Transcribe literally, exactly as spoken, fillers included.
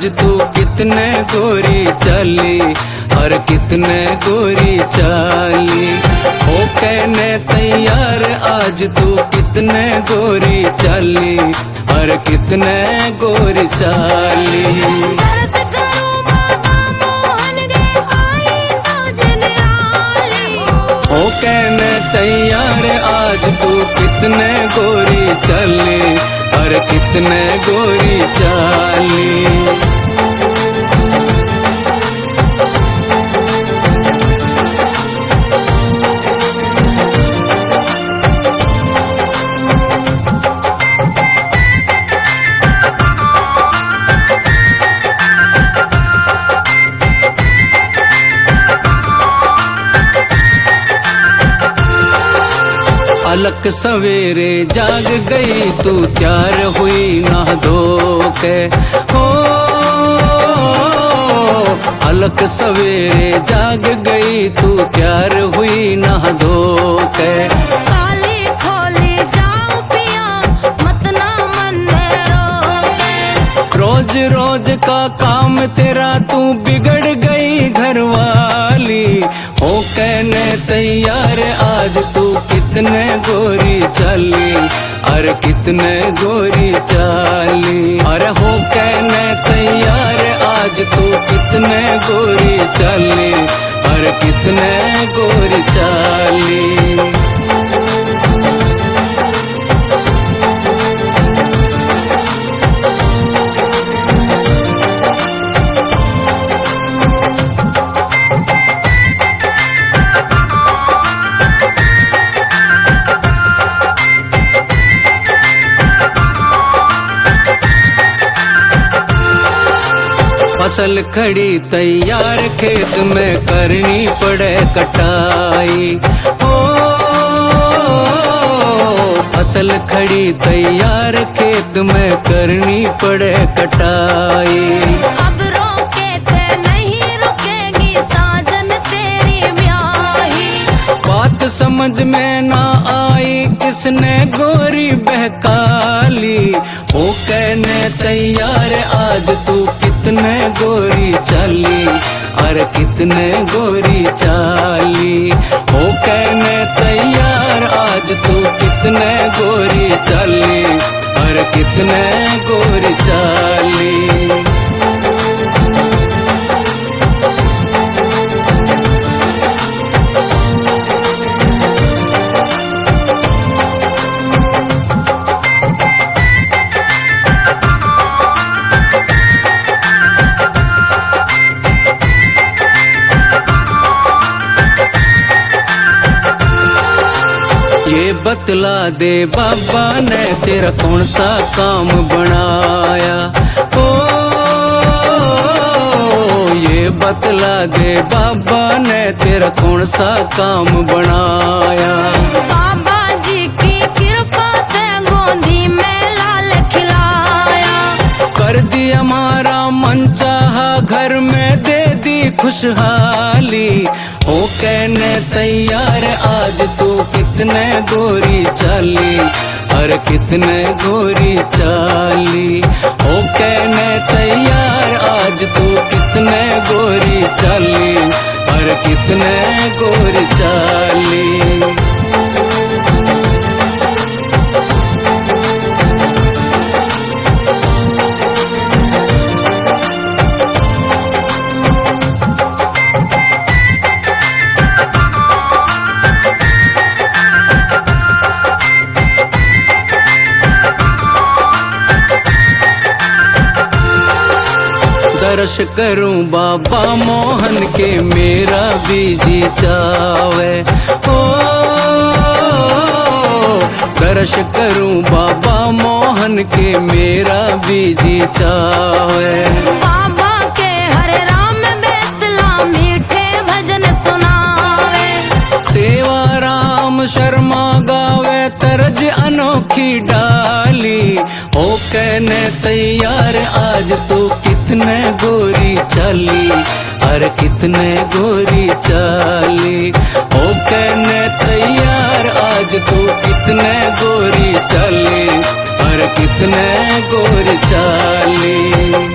तू कितने गोरी चाली, और कितने गोरी चाली। हो कहने तैयार आज तू कितने गोरी चाली, और कितने गोरी चाली। हो कहने तैयार आज तू कितने गोरी चाली, और कितने गोरी चाली। अलग सवेरे जाग गई तू तैयार हुई नहा धो के। हो अलग सवेरे जाग गई तू तैयार हुई नहा धो के। काली खोली जाओ पिया मत ना मन रोके। रोज रोज का काम तेरा तू बिगड़ गई घरवाली। हो कहने तैयार आज तू कितने गोरी चाली, और कितने गोरी चाली। अरे हो कहने तैयार आज तू कितने गोरी चाली, और कितने गोरी चाली। फसल खड़ी तैयार खेत में करनी पड़े कटाई। ओ फसल खड़ी तैयार खेत में करनी पड़े कटाई। अब रोके ते नहीं रुकेगी साजन तेरी ब्याही। बात समझ में ना आई किसने गोरी बहकाली। हो कहने तैयार आज तू कितने गोरी चाली, और कितने गोरी चाली। हो कहने तैयार आज तू कितने गोरी चाली, और कितने गोरी चाली। ये बतला दे बाबा ने तेरा कौन सा काम बनाया। ओ ये बतला दे बाबा ने तेरा कौन सा काम बनाया। बाबा जी की कृपा से गोदी में लाल खिलाया। कर दिया हमारा मन चाहा घर में दे दी खुशहाली। हो कहने तैयार आज तू कितने गोरी चाली, और कितने गोरी चाली। हो कहने तैयार आज तू कितने गोरी चाली, और कितने गोरी चाली। दर्श करूं बाबा मोहन के मेरा भी जी चावे। ओ दर्श करूं बाबा मोहन के मेरा भी जी चावे। बाबा के हरे राम बेसला मीठे भजन सुनावे। सेवा राम शर्मा गावे तरज अनोखी डाली। हो कहने तैयार आज तू कितने गोरी चाली, और कितने गोरी चाली। हो कहने तैयार आज तू कितने गोरी चाली, और कितने गोरी चाली।